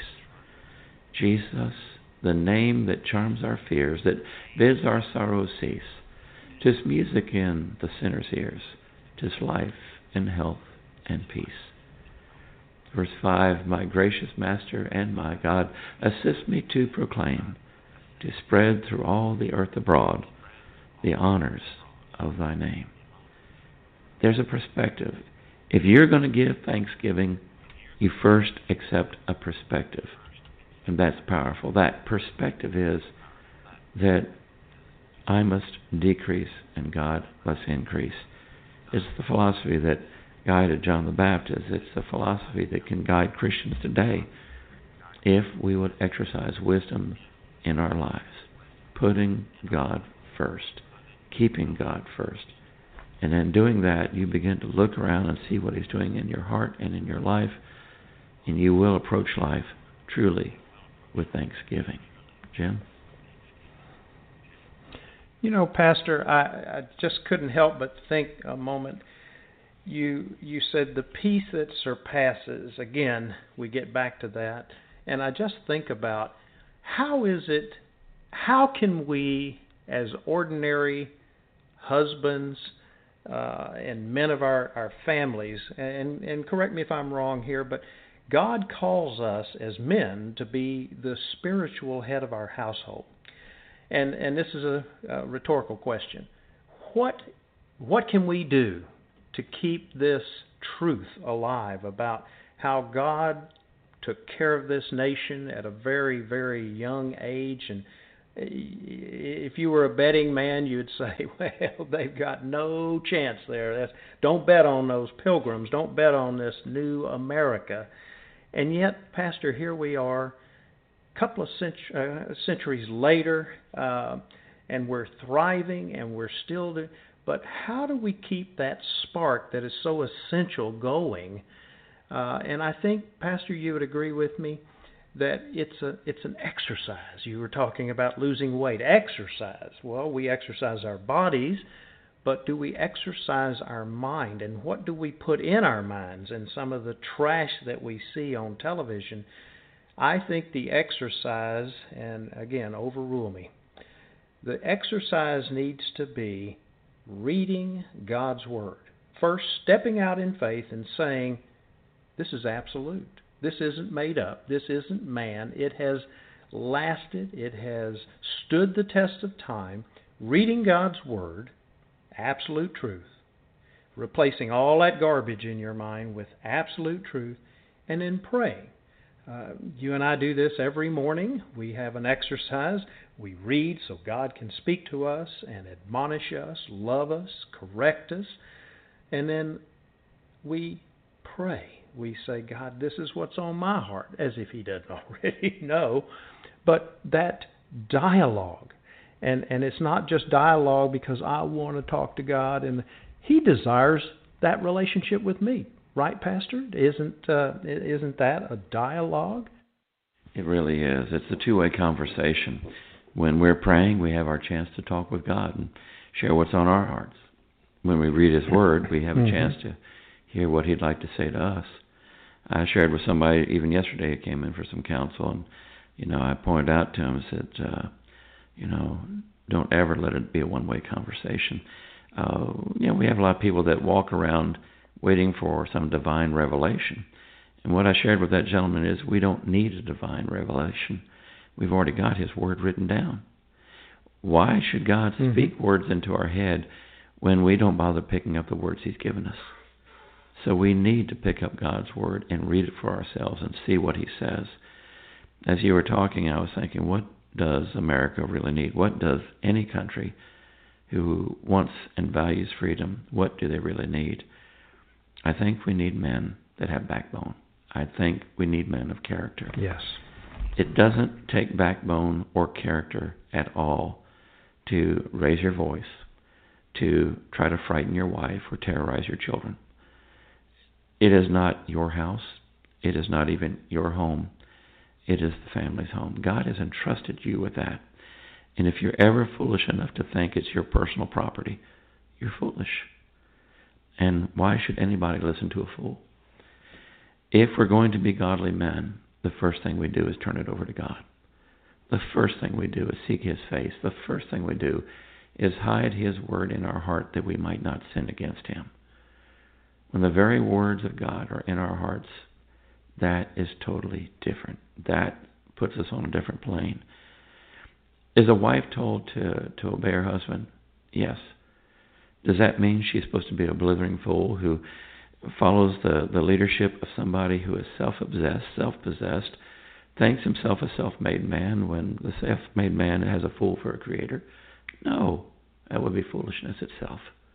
Jesus, the name that charms our fears, that bids our sorrows cease. 'Tis music in the sinner's ears, 'tis life and health and peace. Verse 5, my gracious Master and my God, assist me to proclaim, to spread through all the earth abroad the honors of thy name. There's a perspective. If you're going to give thanksgiving, you first accept a perspective. And that's powerful. That perspective is that I must decrease and God must increase. It's the philosophy that guided John the Baptist. It's the philosophy that can guide Christians today if we would exercise wisdom in our lives, putting God first, keeping God first. And in doing that, you begin to look around and see what He's doing in your heart and in your life, and you will approach life truly with thanksgiving. Jim? Pastor, I just couldn't help but think a moment. You said the peace that surpasses. Again, we get back to that. And I just think about how can we as ordinary husbands and men of our families, and correct me if I'm wrong here, but God calls us as men to be the spiritual head of our household. And this is a rhetorical question. What can we do to keep this truth alive about how God took care of this nation at a very, very young age? And if you were a betting man, you'd say, well, they've got no chance there. Don't bet on those pilgrims. Don't bet on this new America. And yet, Pastor, here we are, a couple of centuries later, and we're thriving, and we're still doing. But how do we keep that spark that is so essential going? And I think, Pastor, you would agree with me that it's an exercise. You were talking about losing weight. Exercise. Well, we exercise our bodies, but do we exercise our mind? And what do we put in our minds? And some of the trash that we see on television, I think the exercise, and again, overrule me, the exercise needs to be reading God's Word. First, stepping out in faith and saying, this is absolute. This isn't made up. This isn't man. It has lasted. It has stood the test of time. Reading God's Word, absolute truth. Replacing all that garbage in your mind with absolute truth, and then praying. You and I do this every morning. We have an exercise. We read so God can speak to us and admonish us, love us, correct us. And then we pray. We say, God, this is what's on my heart, as if He doesn't already know. But that dialogue, and it's not just dialogue because I want to talk to God, and He desires that relationship with me. Right, Pastor? Isn't that a dialogue? It really is. It's a two-way conversation. When we're praying, we have our chance to talk with God and share what's on our hearts. When we read His Word, we have a chance to hear what He'd like to say to us. I shared with somebody even yesterday who came in for some counsel, and I pointed out to him, said, don't ever let it be a one-way conversation. We have a lot of people that walk around waiting for some divine revelation. And what I shared with that gentleman is we don't need a divine revelation. We've already got His Word written down. Why should God speak words into our head when we don't bother picking up the words He's given us? So we need to pick up God's Word and read it for ourselves and see what He says. As you were talking, I was thinking, what does America really need? What does any country who wants and values freedom, what do they really need? I think we need men that have backbone. I think we need men of character. Yes. It doesn't take backbone or character at all to raise your voice, to try to frighten your wife or terrorize your children. It is not your house. It is not even your home. It is the family's home. God has entrusted you with that. And if you're ever foolish enough to think it's your personal property, you're foolish. And why should anybody listen to a fool? If we're going to be godly men, the first thing we do is turn it over to God. The first thing we do is seek His face. The first thing we do is hide His Word in our heart that we might not sin against Him. When the very words of God are in our hearts, that is totally different. That puts us on a different plane. Is a wife told to obey her husband? Yes. Does that mean she's supposed to be a blithering fool who follows the leadership of somebody who is self-obsessed, self-possessed, thinks himself a self-made man when the self-made man has a fool for a creator? No, that would be foolishness itself.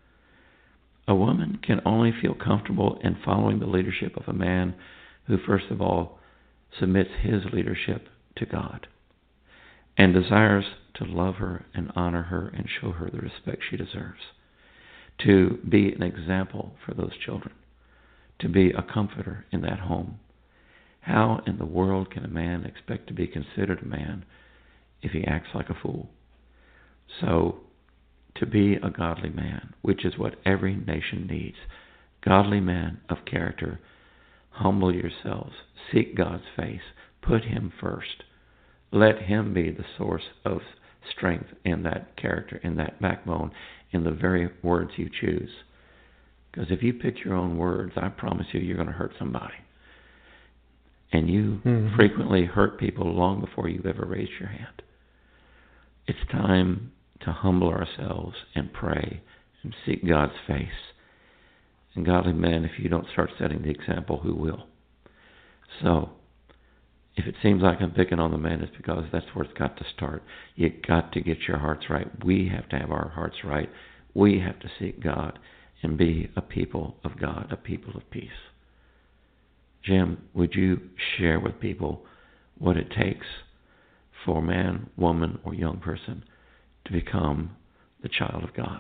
A woman can only feel comfortable in following the leadership of a man who, first of all, submits his leadership to God and desires to love her and honor her and show her the respect she deserves, to be an example for those children, to be a comforter in that home. How in the world can a man expect to be considered a man if he acts like a fool? So, to be a godly man, which is what every nation needs, Godly men of character, humble yourselves, seek God's face, put Him first. Let Him be the source of strength in that character, in that backbone, in the very words you choose. Because if you pick your own words, I promise you, you're going to hurt somebody. And you frequently hurt people long before you've ever raised your hand. It's time to humble ourselves and pray and seek God's face. And godly men, if you don't start setting the example, who will? So, if it seems like I'm picking on the men, it's because that's where it's got to start. You got to get your hearts right. We have to have our hearts right. We have to seek God and be a people of God, a people of peace. Jim, would you share with people what it takes for a man, woman, or young person to become the child of God?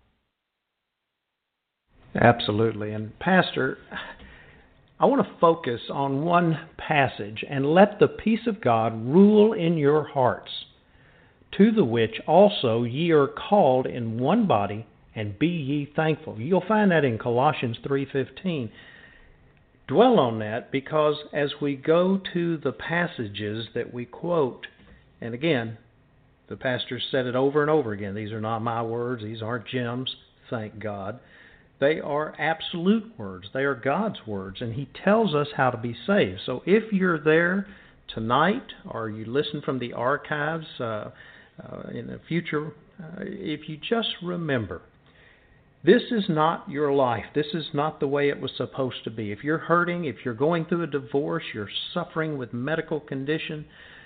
Absolutely. And Pastor, I want to focus on one passage, and let the peace of God rule in your hearts, to the which also ye are called in one body, and be ye thankful. You'll find that in Colossians 3:15. Dwell on that, because as we go to the passages that we quote, and again, the pastor said it over and over again, these are not my words, these aren't Jim's, thank God. They are absolute words. They are God's words, and He tells us how to be saved. So if you're there tonight, or you listen from the archives in the future, if you just remember, this is not your life. This is not the way it was supposed to be. If you're hurting, if you're going through a divorce, you're suffering with medical condition,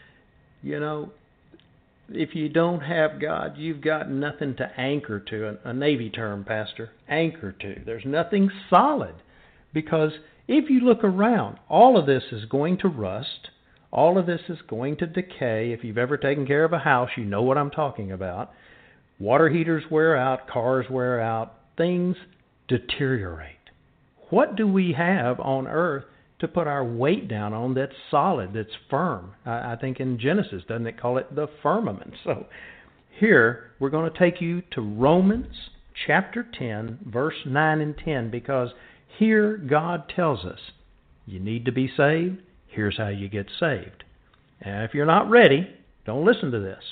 if you don't have God, you've got nothing to anchor to. A Navy term, Pastor, anchor to. There's nothing solid, because if you look around, all of this is going to rust. All of this is going to decay. If you've ever taken care of a house, you know what I'm talking about. Water heaters wear out, cars wear out, things deteriorate. What do we have on earth to put our weight down on that's solid, that's firm? I think in Genesis, doesn't it call it the firmament? So here, we're going to take you to Romans chapter 10, verse 9 and 10, because here God tells us, you need to be saved, here's how you get saved. And if you're not ready, don't listen to this.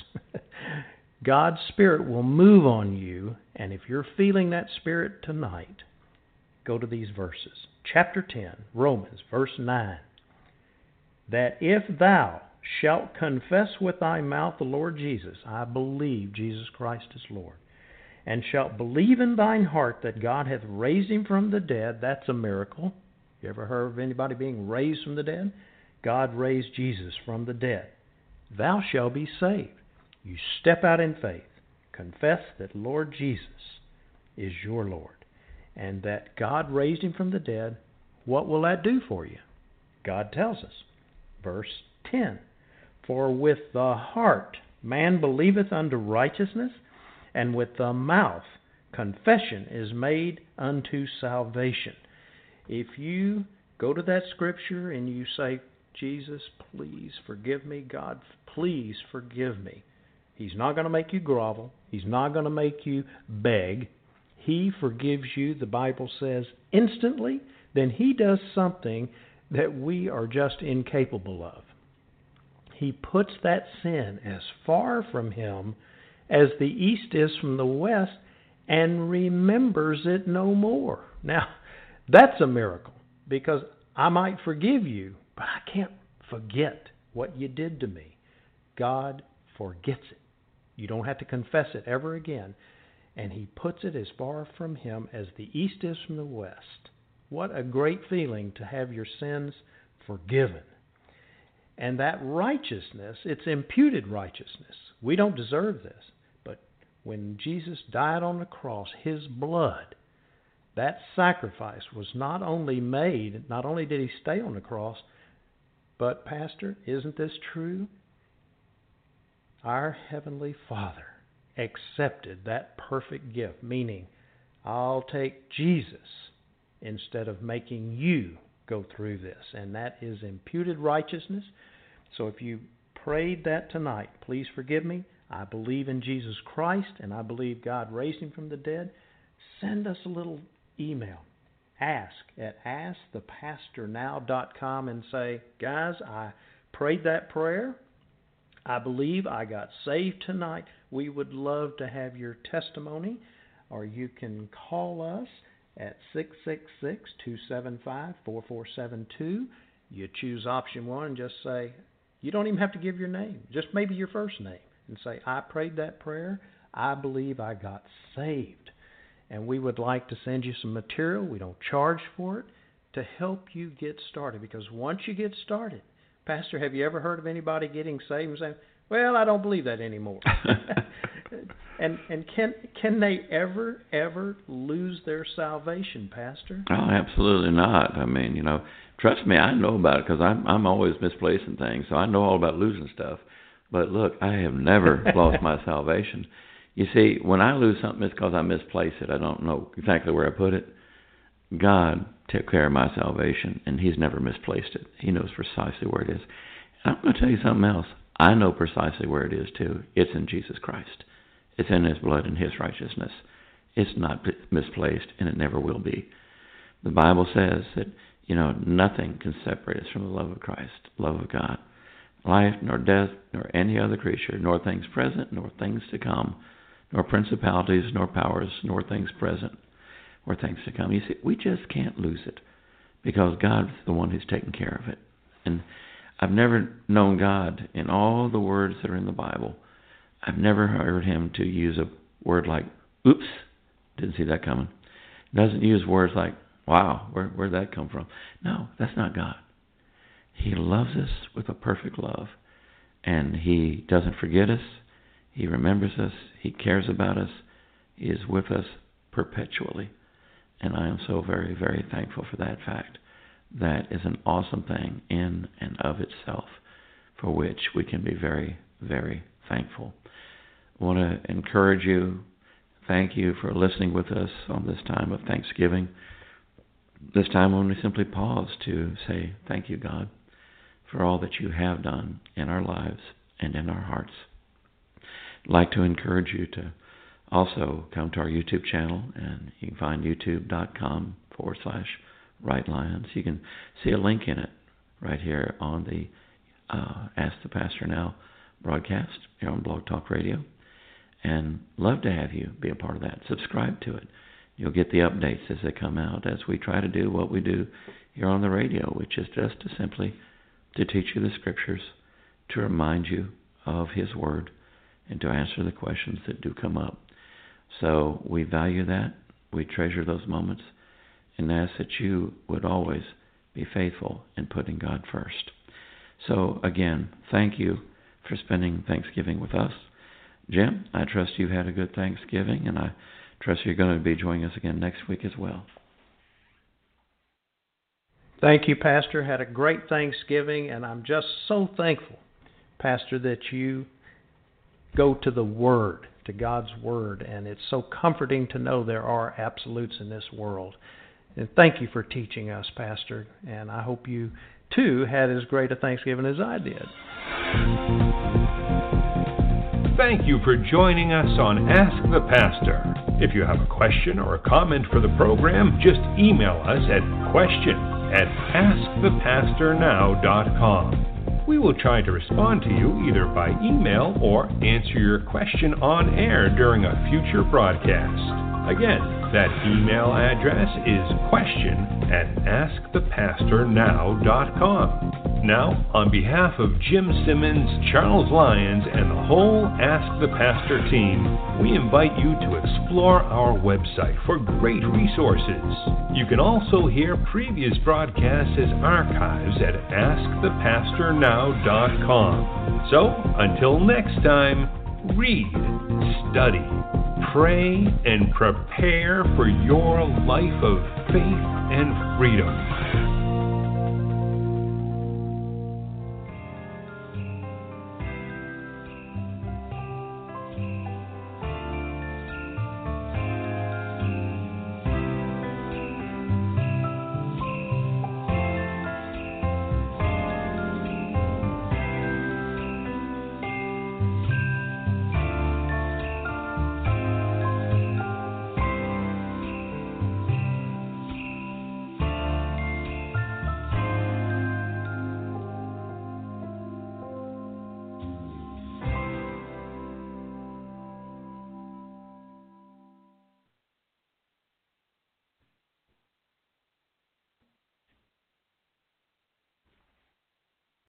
God's Spirit will move on you, and if you're feeling that Spirit tonight, go to these verses. Chapter 10, Romans, verse 9. That if thou shalt confess with thy mouth the Lord Jesus, I believe Jesus Christ is Lord, and shalt believe in thine heart that God hath raised Him from the dead, that's a miracle. You ever heard of anybody being raised from the dead? God raised Jesus from the dead. Thou shalt be saved. You step out in faith, confess that Lord Jesus is your Lord, and that God raised Him from the dead. What will that do for you? God tells us. Verse 10, for with the heart man believeth unto righteousness, and with the mouth confession is made unto salvation. If you go to that scripture and you say, Jesus, please forgive me, God, please forgive me, He's not going to make you grovel. He's not going to make you beg. He forgives you, the Bible says, instantly. Then He does something that we are just incapable of. He puts that sin as far from Him as the east is from the west, and remembers it no more. Now, that's a miracle, because I might forgive you, but I can't forget what you did to me. God forgets it. You don't have to confess it ever again. And He puts it as far from Him as the east is from the west. What a great feeling to have your sins forgiven. And that righteousness, it's imputed righteousness. We don't deserve this. But when Jesus died on the cross, His blood, that sacrifice was not only made, not only did He stay on the cross, but, Pastor, isn't this true? Our Heavenly Father accepted that perfect gift, meaning, I'll take Jesus instead of making you go through this. And that is imputed righteousness. So if you prayed that tonight, please forgive me. I believe in Jesus Christ, and I believe God raised Him from the dead. Send us a little email. ask at askthepastornow.com and say, guys, I prayed that prayer. I believe I got saved tonight. We would love to have your testimony, or you can call us at 666-275-4472. You choose option 1 and just say, you don't even have to give your name, just maybe your first name, and say, I prayed that prayer. I believe I got saved. And we would like to send you some material. We don't charge for it, to help you get started. Because once you get started, Pastor, have you ever heard of anybody getting saved and saying, well, I don't believe that anymore? And can they ever lose their salvation, Pastor? Oh, absolutely not. I mean, trust me, I know about it because I'm always misplacing things, so I know all about losing stuff. But look, I have never lost my salvation. You see, when I lose something, it's because I misplace it. I don't know exactly where I put it. God took care of my salvation, and He's never misplaced it. He knows precisely where it is. And I'm going to tell you something else. I know precisely where it is, too. It's in Jesus Christ. It's in His blood and His righteousness. It's not misplaced, and it never will be. The Bible says that, nothing can separate us from the love of Christ, love of God. Life, nor death, nor any other creature, nor things present, nor things to come, nor principalities, nor powers, nor things present, or things to come. You see, we just can't lose it because God's the one who's taking care of it. And I've never known God in all the words that are in the Bible. I've never heard Him to use a word like, oops, didn't see that coming. He doesn't use words like, wow, where'd that come from? No, that's not God. He loves us with a perfect love, and He doesn't forget us. He remembers us. He cares about us. He is with us perpetually. And I am so very, very thankful for that fact. That is an awesome thing in and of itself, for which we can be very, very thankful. I want to encourage you, thank you for listening with us on this time of Thanksgiving. This time when we simply pause to say, thank you, God, for all that you have done in our lives and in our hearts. I'd like to encourage you to also come to our YouTube channel, and you can find youtube.com/Right Lions. You can see a link in it right here on the Ask the Pastor Now broadcast here on Blog Talk Radio. And love to have you be a part of that. Subscribe to it. You'll get the updates as they come out, as we try to do what we do here on the radio, which is just to simply to teach you the Scriptures, to remind you of His Word, and to answer the questions that do come up. So we value that. We treasure those moments, and ask that you would always be faithful in putting God first. So again, thank you for spending Thanksgiving with us. Jim, I trust you had a good Thanksgiving, and I trust you're going to be joining us again next week as well. Thank you, Pastor. Had a great Thanksgiving, and I'm just so thankful, Pastor, that you go to the Word, to God's Word, and it's so comforting to know there are absolutes in this world. And thank you for teaching us, Pastor, and I hope you, too, had as great a Thanksgiving as I did. Thank you for joining us on Ask the Pastor. If you have a question or a comment for the program, just email us at question@askthepastornow.com. We will try to respond to you either by email or answer your question on air during a future broadcast. Again, that email address is question@askthepastornow.com. Now, on behalf of Jim Simmons, Charles Lyons, and the whole Ask the Pastor team, we invite you to explore our website for great resources. You can also hear previous broadcasts as archives at AskThePastorNow.com. So, until next time, read, study, pray, and prepare for your life of faith and freedom.